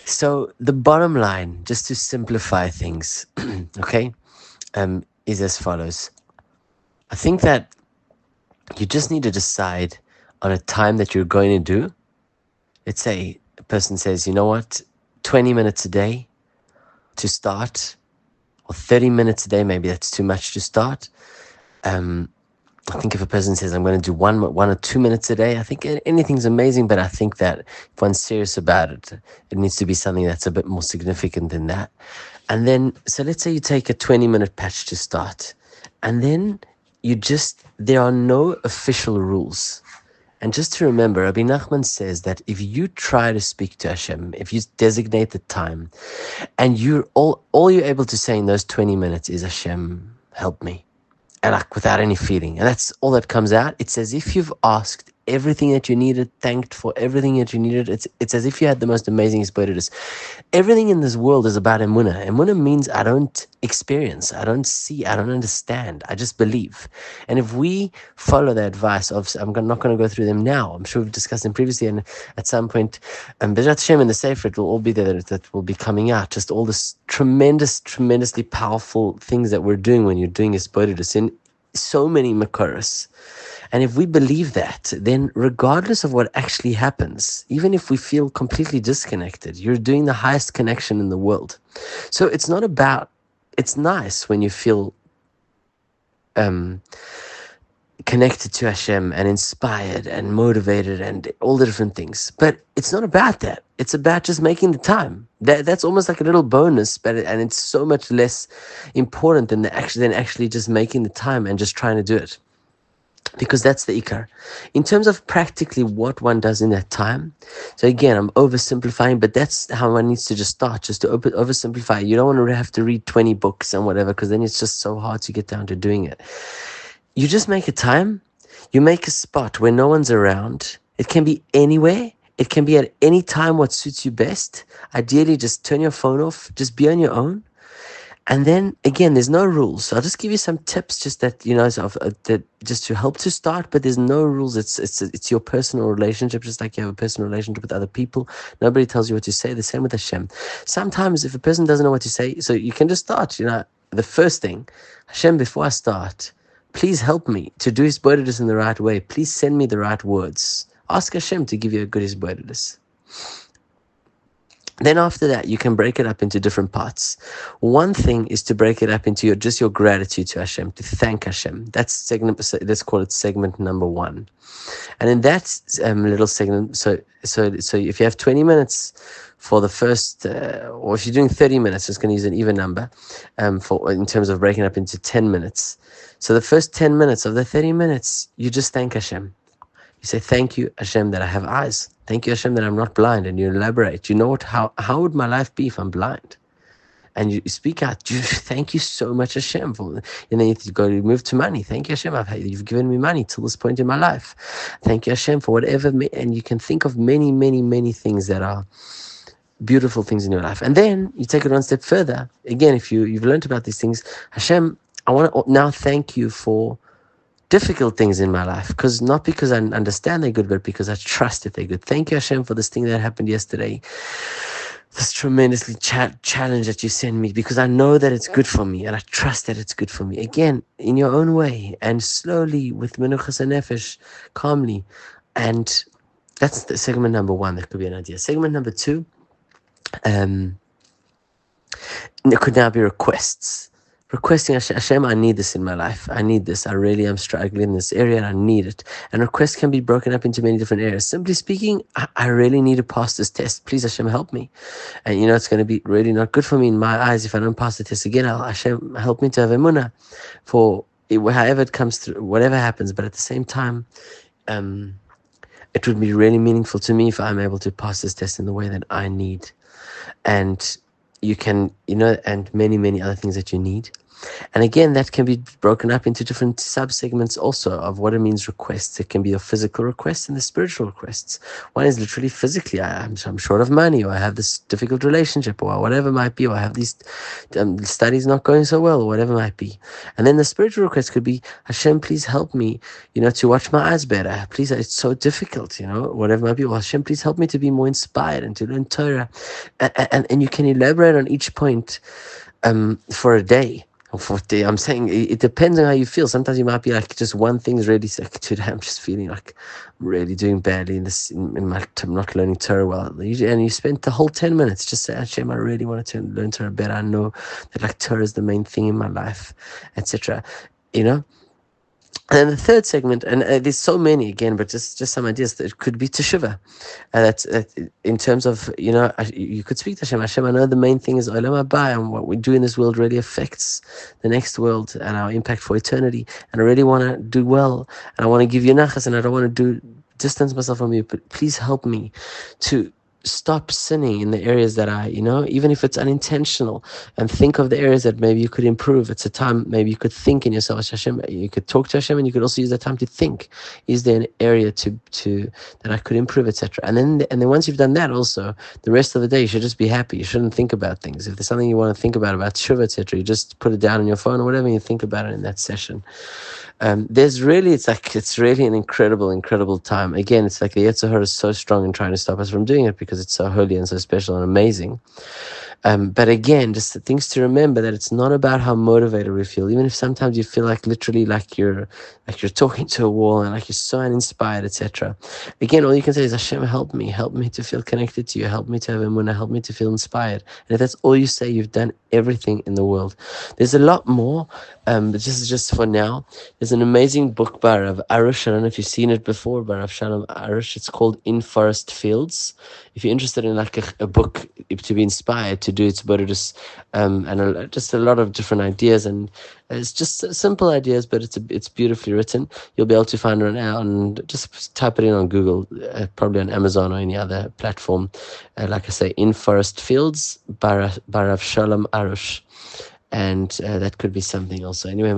So the bottom line, just to simplify things, okay, is as follows. I think that you just need to decide on a time that you're going to do. Let's say a person says, you know what, 20 minutes a day to start, or 30 minutes a day, maybe that's too much to start. I think if a person says, I'm going to do one or 2 minutes a day, I think anything's amazing, but I think that if one's serious about it, it needs to be something that's a bit more significant than that. And then, so let's say you take a 20-minute patch to start, and then there are no official rules. And just to remember, Rabbi Nachman says that if you try to speak to Hashem, if you designate the time, and all you're able to say in those 20 minutes is, Hashem, help me, and like without any feeling, and that's all that comes out, it's as if you've asked everything that you needed, thanked for everything that you needed. It's as if you had the most amazing experience. Everything in this world is about emunah. Emunah means I don't experience, I don't see, I don't understand, I just believe. And if we follow the advice of, I'm not going to go through them now, I'm sure we've discussed them previously, and at some point, B'ezrat Hashem in the Sefer, it will all be there, that will be coming out, just all this tremendously powerful things that we're doing when you're doing Hisbodedus in so many Makoros. And if we believe that, then regardless of what actually happens, even if we feel completely disconnected, you're doing the highest connection in the world. So it's nice when you feel connected to Hashem and inspired and motivated and all the different things. But it's not about that. It's about just making the time. That's almost like a little bonus, and it's so much less important than actually just making the time and just trying to do it. Because that's the ikar. In terms of practically what one does in that time, so again, I'm oversimplifying, but that's how one needs to just start, just to oversimplify. You don't want to have to read 20 books and whatever, because then it's just so hard to get down to doing it. You just make a time, you make a spot where no one's around. It can be anywhere. It can be at any time what suits you best. Ideally, just turn your phone off, just be on your own. And then again, there's no rules. So I'll just give you some tips, just that that just to help to start. But there's no rules. It's your personal relationship, just like you have a personal relationship with other people. Nobody tells you what to say. The same with Hashem. Sometimes if a person doesn't know what to say, so you can just start. The first thing, Hashem, before I start, please help me to do Hisbodedus in the right way. Please send me the right words. Ask Hashem to give you a good Hisbodedus. Then after that, you can break it up into different parts. One thing is to break it up into your gratitude to Hashem, to thank Hashem. That's segment. Let's call it segment number 1. And in that little segment, so if you have 20 minutes for the first, or if you're doing 30 minutes, I'm just going to use an even number, in terms of breaking up into 10 minutes. So the first 10 minutes of the 30 minutes, you just thank Hashem. You say, thank you, Hashem, that I have eyes. Thank you, Hashem, that I'm not blind. And you elaborate. You know how would my life be if I'm blind? And you speak out. Thank you so much, Hashem. And then you move to money. Thank you, Hashem. You've given me money till this point in my life. Thank you, Hashem, for whatever. And you can think of many, many, many things that are beautiful things in your life. And then you take it one step further. Again, if you've learned about these things, Hashem, I want to now thank you for difficult things in my life, not because I understand they're good, but because I trust that they're good. Thank you, Hashem, for this thing that happened yesterday, this tremendously challenge that you send me, because I know that it's good for me and I trust that it's good for me. Again, in your own way and slowly with menuchas nefesh, calmly. And that's the segment number 1. That could be an idea. Segment number 2, it could now be requests. Requesting Hashem, I need this in my life. I need this. I really am struggling in this area and I need it. And requests can be broken up into many different areas. Simply speaking, I really need to pass this test. Please, Hashem, help me. And it's going to be really not good for me in my eyes if I don't pass the test again. Hashem, help me to have emunah for however it comes through, whatever happens. But at the same time, it would be really meaningful to me if I'm able to pass this test in the way that I need. And you can, and many, many other things that you need. And again, that can be broken up into different sub-segments also of what it means requests. It can be a physical request and the spiritual requests. One is literally physically, I'm short of money, or I have this difficult relationship, or whatever it might be, or I have these studies not going so well, or whatever it might be. And then the spiritual request could be, Hashem, please help me, to watch my eyes better. Please, it's so difficult, whatever it might be. Well, Hashem, please help me to be more inspired and to learn Torah. And you can elaborate on each point for a day. I'm saying it depends on how you feel. Sometimes you might be like, just one thing is really like, today I'm just feeling like I'm really doing badly in my not learning Torah well. And you spend the whole 10 minutes just say, Hashem, I really want to learn Torah better. I know that like Torah is the main thing in my life, etc. And then the third segment, and there's so many again, but just some ideas. That it could be teshuva. That's in terms of, you could speak to Hashem. Hashem, I know the main thing is olam haba, and what we do in this world really affects the next world and our impact for eternity. And I really want to do well, and I want to give you nachas, and I don't want to distance myself from you. But please help me to stop sinning in the areas that even if it's unintentional, and think of the areas that maybe you could improve. It's a time maybe you could think in yourself, Hashem. You could talk to Hashem, and you could also use that time to think, is there an area to that I could improve, etc. And then once you've done that, also the rest of the day you should just be happy. You shouldn't think about things. If there's something you want to think about teshuva, etc., you just put it down on your phone or whatever, and you think about it in that session. It's really an incredible time. Again, it's like the Yetzer Hara is so strong in trying to stop us from doing it because it's so holy and so special and amazing. But again, just the things to remember, that it's not about how motivated we feel. Even if sometimes you feel like literally like you're talking to a wall and like you're so uninspired, etc. Again, all you can say is, Hashem, help me to feel connected to you, help me to have emunah, help me to feel inspired. And if that's all you say, you've done everything in the world. There's a lot more, but just for now, there's an amazing book by Rav Arush. I don't know if you've seen it before, by Rav Shalom Arush. It's called In Forest Fields. If you're interested in like a book to be inspired to do its Bodhidus, and just a lot of different ideas, and it's just simple ideas, but it's beautifully written. You'll be able to find it out, and just type it in on Google, probably on Amazon or any other platform. Like I say, In Forest Fields by Rav Shalom Arush, and that could be something also. Anyway.